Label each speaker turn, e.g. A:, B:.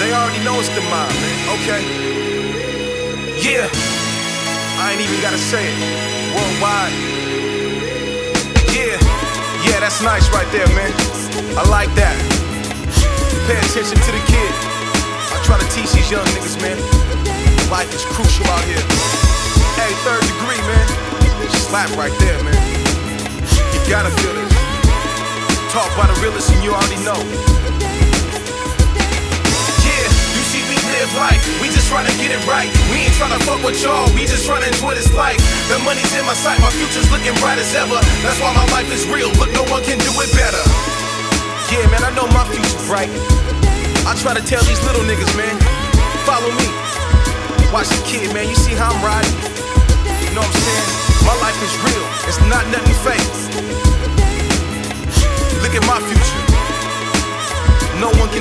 A: They already know it's the mob, man. Okay. Yeah. I ain't even gotta say it. Worldwide. Yeah. Yeah, that's nice right there, man. I like that. Pay attention to the kid. I try to teach these young niggas, man. Life is crucial out here. Hey, third degree, man. Slap right there, man. You gotta feel this. Talk by the realest and you already know. Yeah, you see we live life. We just tryna get it right. We ain't tryna fuck with y'all. We just tryna enjoy this life. The money's in my sight. My future's looking bright as ever. That's why my life is real. Look, no one can do it better. Yeah, man, I know my future's bright. I try to tell these little niggas, man, follow me. Watch the kid, man, you see how I'm riding? You know what I'm saying? My life is real, it's not nothing fake. Look at my future. No one can